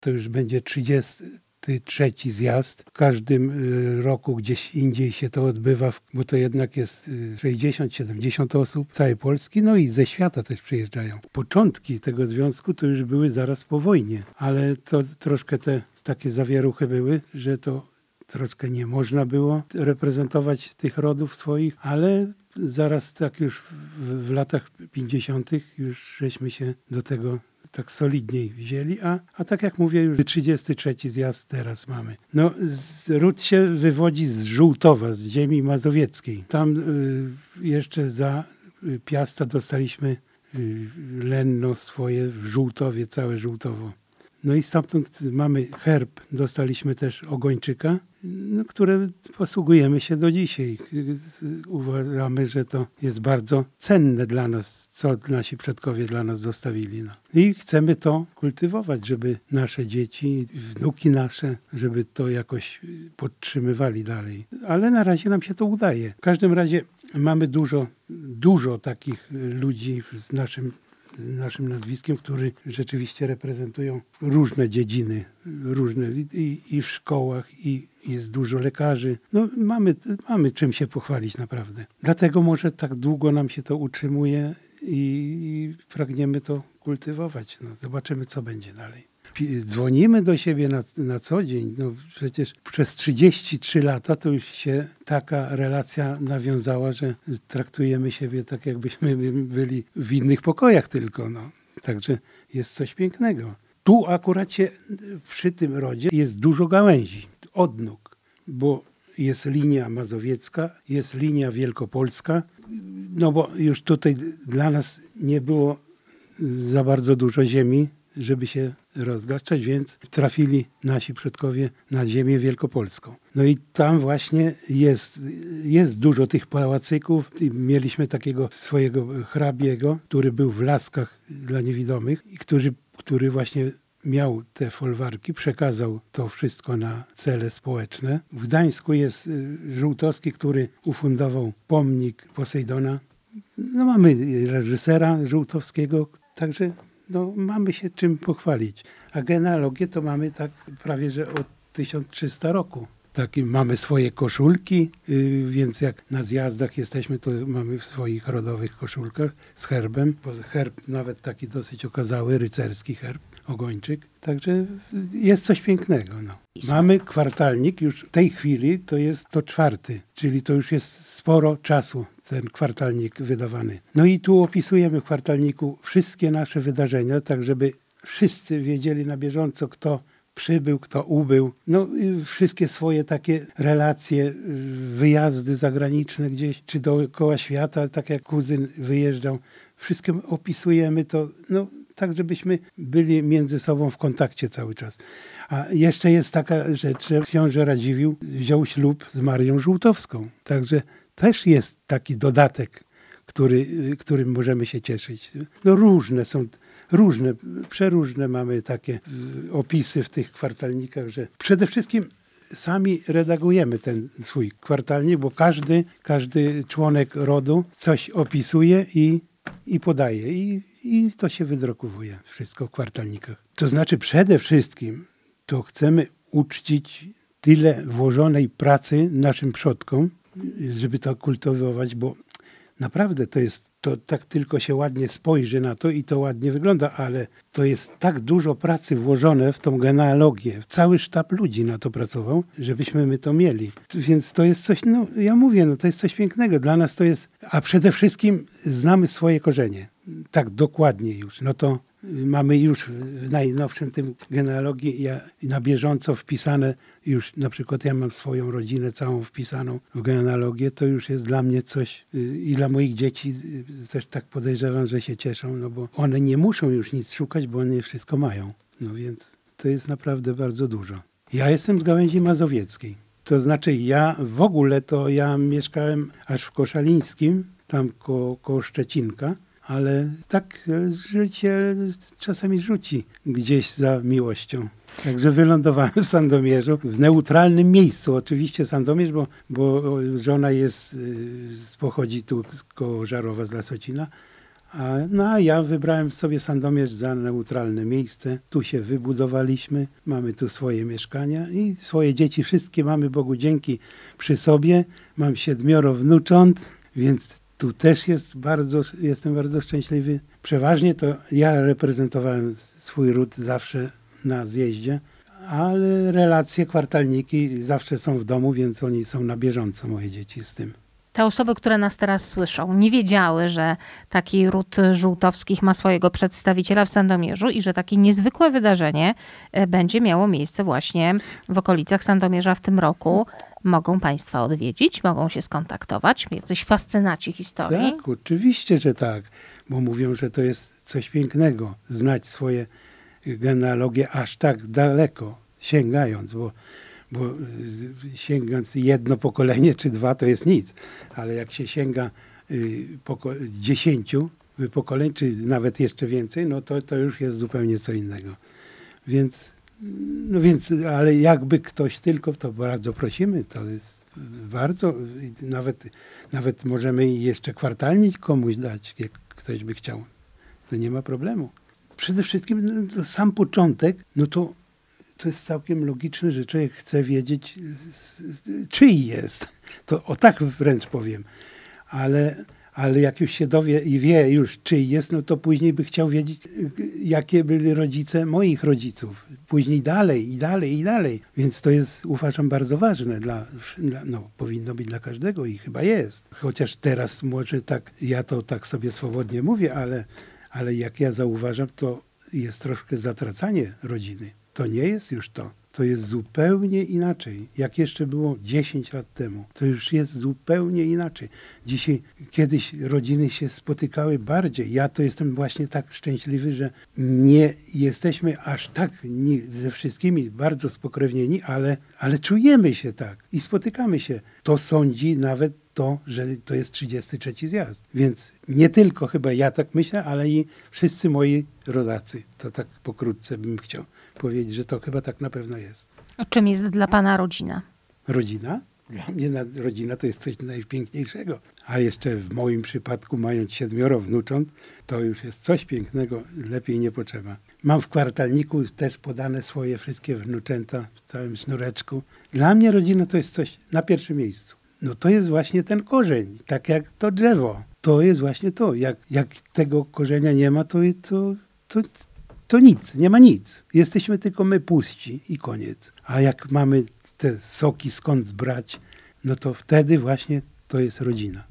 To już będzie 33. zjazd. W każdym roku gdzieś indziej się to odbywa, bo to jednak jest 60-70 osób z całej Polski, no i ze świata też przyjeżdżają. Początki tego związku to już były zaraz po wojnie, ale to troszkę te takie zawieruchy były, że to troszkę nie można było reprezentować tych rodów swoich, ale zaraz tak już w latach 50. już żeśmy się do tego tak solidniej wzięli, a tak jak mówię, już 33. zjazd teraz mamy. No, ród się wywodzi z Żółtowa, z ziemi mazowieckiej. Tam jeszcze za Piasta dostaliśmy lenno swoje w Żółtowie, całe Żółtowo. No i stamtąd mamy herb, dostaliśmy też Ogończyka, no, które posługujemy się do dzisiaj. Uważamy, że to jest bardzo cenne dla nas, co nasi przodkowie dla nas zostawili. No. I chcemy to kultywować, żeby nasze dzieci, wnuki nasze, żeby to jakoś podtrzymywali dalej. Ale na razie nam się to udaje. W każdym razie mamy dużo takich ludzi z naszym nazwiskiem, którzy rzeczywiście reprezentują różne dziedziny, różne i w szkołach, i jest dużo lekarzy. No mamy czym się pochwalić naprawdę. Dlatego może tak długo nam się to utrzymuje i pragniemy to kultywować. No, zobaczymy, co będzie dalej. Dzwonimy do siebie na co dzień. No przecież przez 33 lata to już się taka relacja nawiązała, że traktujemy siebie tak, jakbyśmy byli w innych pokojach tylko. No. Także jest coś pięknego. Tu akurat przy tym rodzie jest dużo gałęzi, odnóg, bo jest linia mazowiecka, jest linia wielkopolska, no bo już tutaj dla nas nie było za bardzo dużo ziemi, żeby się rozgaszczać, więc trafili nasi przodkowie na ziemię wielkopolską. No i tam właśnie jest dużo tych pałacyków. Mieliśmy takiego swojego hrabiego, który był w Laskach dla niewidomych i który właśnie miał te folwarki, przekazał to wszystko na cele społeczne. W Gdańsku jest Żółtowski, który ufundował pomnik Posejdona. No mamy reżysera Żółtowskiego, także no, mamy się czym pochwalić. A genealogię to mamy tak prawie, że od 1300 roku. Takie mamy swoje koszulki, więc jak na zjazdach jesteśmy, to mamy w swoich rodowych koszulkach z herbem. Herb nawet taki dosyć okazały, rycerski herb, Ogończyk. Także jest coś pięknego. No. Mamy kwartalnik, już w tej chwili to jest to 4., czyli to już jest sporo czasu ten kwartalnik wydawany. No i tu opisujemy w kwartalniku wszystkie nasze wydarzenia, tak żeby wszyscy wiedzieli na bieżąco, kto przybył, kto ubył. No wszystkie swoje takie relacje, wyjazdy zagraniczne gdzieś, czy dookoła świata, tak jak kuzyn wyjeżdżał. Wszystkim opisujemy to, no tak żebyśmy byli między sobą w kontakcie cały czas. A jeszcze jest taka rzecz, że książę Radziwiłł wziął ślub z Marią Żółtowską. Także też jest taki dodatek, którym możemy się cieszyć. No przeróżne mamy takie opisy w tych kwartalnikach, że przede wszystkim sami redagujemy ten swój kwartalnik, bo każdy członek rodu coś opisuje i podaje i to się wydrukowuje wszystko w kwartalnikach. To znaczy przede wszystkim to chcemy uczcić tyle włożonej pracy naszym przodkom, żeby to kultywować, bo naprawdę to tak tylko się ładnie spojrzy na to i to ładnie wygląda, ale to jest tak dużo pracy włożone w tą genealogię. Cały sztab ludzi na to pracował, żebyśmy my to mieli. Więc to jest coś, no ja mówię, no to jest coś pięknego. Dla nas to jest, a przede wszystkim znamy swoje korzenie. Tak dokładnie już. No to mamy już w najnowszym tym genealogii na bieżąco wpisane już, na przykład ja mam swoją rodzinę całą wpisaną w genealogię, to już jest dla mnie coś i dla moich dzieci też tak podejrzewam, że się cieszą, no bo one nie muszą już nic szukać, bo one wszystko mają. No więc to jest naprawdę bardzo dużo. Ja jestem z gałęzi mazowieckiej. To znaczy ja w ogóle to ja mieszkałem aż w Koszalińskim, tam koło Szczecinka, ale tak życie czasami rzuci gdzieś za miłością. Także wylądowałem w Sandomierzu, w neutralnym miejscu. Oczywiście Sandomierz, bo żona pochodzi tu koło Żarowa z Lasocina, A ja wybrałem sobie Sandomierz za neutralne miejsce. Tu się wybudowaliśmy, mamy tu swoje mieszkania i swoje dzieci wszystkie mamy, Bogu dzięki, przy sobie. Mam 7 wnucząt, więc tu też jestem bardzo szczęśliwy. Przeważnie to ja reprezentowałem swój ród zawsze na zjeździe, ale relacje, kwartalniki zawsze są w domu, więc oni są na bieżąco, moje dzieci, z tym. Te osoby, które nas teraz słyszą, nie wiedziały, że taki ród Żółtowskich ma swojego przedstawiciela w Sandomierzu i że takie niezwykłe wydarzenie będzie miało miejsce właśnie w okolicach Sandomierza w tym roku. Mogą Państwa odwiedzić, mogą się skontaktować, jacyś fascynaci historii. Tak, oczywiście, że tak, bo mówią, że to jest coś pięknego, znać swoje genealogie aż tak daleko, sięgając, bo sięgając 1 pokolenie czy 2 to jest nic, ale jak się sięga 10 pokoleń, czy nawet jeszcze więcej, no to już jest zupełnie co innego. Więc, ale jakby ktoś tylko, to bardzo prosimy, to jest bardzo, nawet możemy jeszcze kwartalnik komuś dać, jak ktoś by chciał. To nie ma problemu. Przede wszystkim sam początek, to jest całkiem logiczne, że człowiek chce wiedzieć, czyj jest. To o tak wręcz powiem. Ale jak już się dowie i wie już, czyj jest, no to później by chciał wiedzieć, jakie byli rodzice moich rodziców. Później dalej i dalej i dalej. Więc to jest, uważam, bardzo ważne. Powinno być dla każdego i chyba jest. Chociaż teraz może tak, ja to tak sobie swobodnie mówię, ale jak ja zauważam, to jest troszkę zatracanie rodziny. To nie jest już to. To jest zupełnie inaczej. Jak jeszcze było 10 lat temu, to już jest zupełnie inaczej. Dzisiaj, kiedyś rodziny się spotykały bardziej. Ja to jestem właśnie tak szczęśliwy, że nie jesteśmy aż tak ze wszystkimi bardzo spokrewnieni, ale czujemy się tak i spotykamy się. To sądzi nawet to, że to jest 33. zjazd. Więc nie tylko chyba ja tak myślę, ale i wszyscy moi rodacy. To tak pokrótce bym chciał powiedzieć, że to chyba tak na pewno jest. A czym jest dla Pana rodzina? Rodzina? Dla mnie rodzina to jest coś najpiękniejszego. A jeszcze w moim przypadku, mając 7 wnucząt, to już jest coś pięknego, lepiej nie potrzeba. Mam w kwartalniku też podane swoje wszystkie wnuczęta w całym sznureczku. Dla mnie rodzina to jest coś na pierwszym miejscu. No to jest właśnie ten korzeń, tak jak to drzewo. To jest właśnie to. Jak tego korzenia nie ma, to nic, nie ma nic. Jesteśmy tylko my puści i koniec. A jak mamy te soki skąd brać, no to wtedy właśnie to jest rodzina.